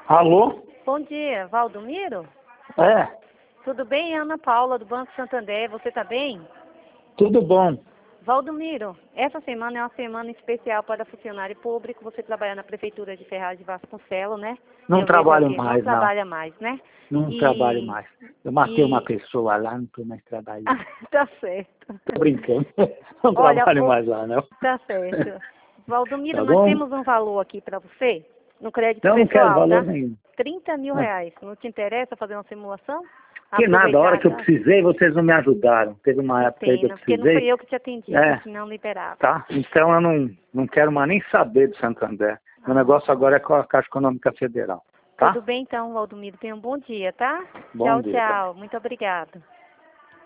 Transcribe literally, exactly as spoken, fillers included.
Alô? Bom dia, Valdomiro? É, Tudo bem? Ana Paula, do Banco Santander. Você tá bem? tudo bom. Valdomiro, essa semana é uma semana especial para funcionário público. Você trabalha na Prefeitura de Ferraz de Vasconcelos, né? Não Eu trabalho vejo aqui, mais, não não. trabalha mais, né? Não E... trabalho mais. Eu matei uma e... pessoa lá, não estou mais trabalhando. Tá certo. Tô brincando. Não Olha, trabalho o- mais lá, não. tá certo. Valdomiro, Tá nós bom? temos um valor aqui para você, no crédito Não, não quero pessoal, valor tá? nenhum. trinta mil Ah, reais. Não te interessa fazer uma simulação? que nada, a hora Aproveitar, que eu tá? precisei, vocês não me ajudaram. Teve uma Que época aí que eu pena, porque não fui precisei. eu que te atendi, que É, senão liberava. tá? Então eu não, não quero mais nem saber do Santander. Meu Ah, negócio agora é com a Caixa Econômica Federal. tudo Tá? bem então, Valdomiro. Tenha um bom dia, tá? Bom Tchau, dia também. tchau. Muito obrigada.